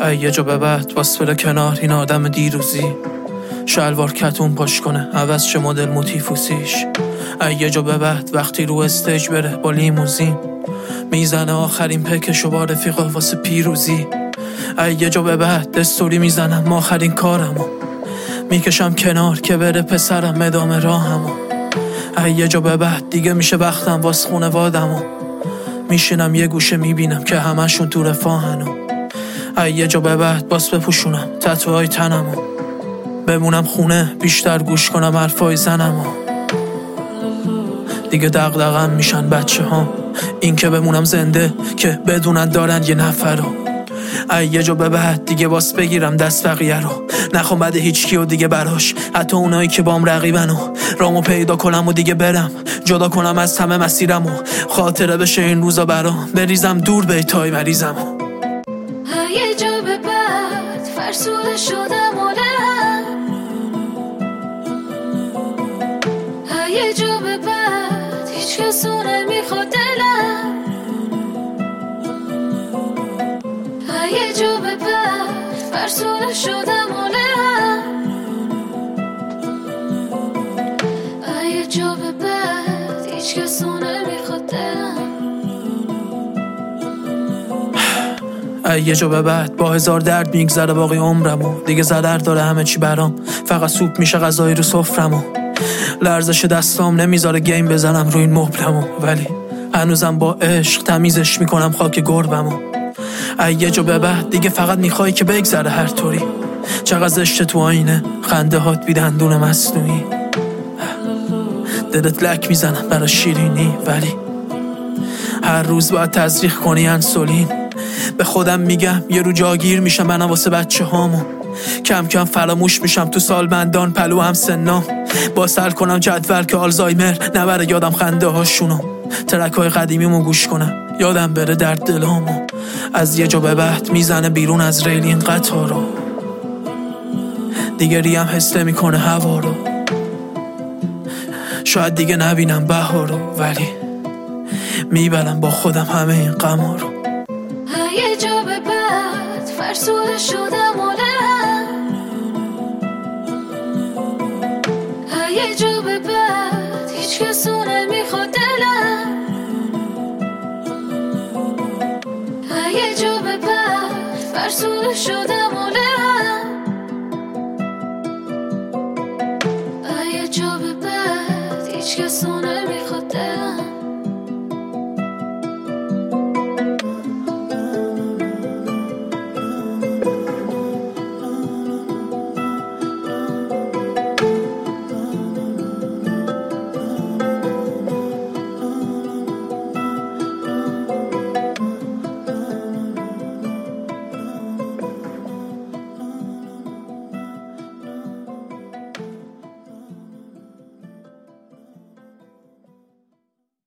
یه جا به بعد باس بره کنار این آدم دیروزی، شلوار کتون پاش کنه عوض شه مدل موتیفوسیش. یه جا به بعد وقتی رو استیج بره با لیموزین، میزنه آخرین پکشو با رفیقا واسه پیروزی. یه جا به بعد استوری میزنم آخرین کارمو، میکشم کنار که بره پسرم ادامه راهمو. یه جا به بعد دیگه میشه وقتم واس خونوادمو، میشینم یه گوشه میبینم که همشون تو رفاهنو. یه جا به بعد باس بپوشونم تتوهای تنمو، بمونم خونه بیشتر گوش کنم حرفای زنمو. دیگه دغدغم میشن بچه ها، این که بمونم زنده که بدونن دارن یه نفرو. یه جا به بعد دیگه باس بگیرم دست بقیه رو، نخوام بده هیچ کیو دیگه براش، حتی اونایی که بام رقیبنو. رامو پیدا کنم و دیگه برم، جدا کنم از همه مسیرمو، خاطره بشه این روزا برام، بریزم دور بیتای مریضمو. یه جا به بعد فرسوده شدم یه جا به بعد هیچ کسو نمیخواد دلم. یه جا به بعد فرسوده شدم یه جا به بعد هیچ کسو نمیخواد دلم. یه جا به بعد با هزار درد میگذره باقی عمرمو، دیگه ضرر داره همه چی برام، فقط سوپ میشه غذای رو سفرمو. لرزش دستام نمیذاره گیم بزنم روی این مبلمو، ولی هنوزم با عشق تمیزش میکنم خاک گربمو. یه جا به بعد دیگه فقط میخوای که بگذره هر طوری، چقدر زشته تو آینه خنده هات بی دندون مصنوعی. دلت لک میزنم برای شیرینی، ولی هر روز باید تزریق کنی انسولین. به خودم میگم یه رو جاگیر میشم منم واسه بچه هامو، کم کم فراموش میشم تو سالمندان پلو هم سنام. با سر کنم جدول که آلزایمر نبره یادم خنده هاشونو، ترک های قدیمیمو گوش کنم یادم بره درد دلامو. از یه جا به بعد میزنه بیرون از ریل این قطارو، دیگه ریم حس میکنه هوا رو، شاید دیگه نبینم بهارو، ولی میبرم با خودم همه این غما رو. یه جا به بعد فرسوده شدم یه جا به بعد هیچ کسو نمیخواد دلم. یه جا به بعد فرسوده شدم یه جا به بعد هیچ کسو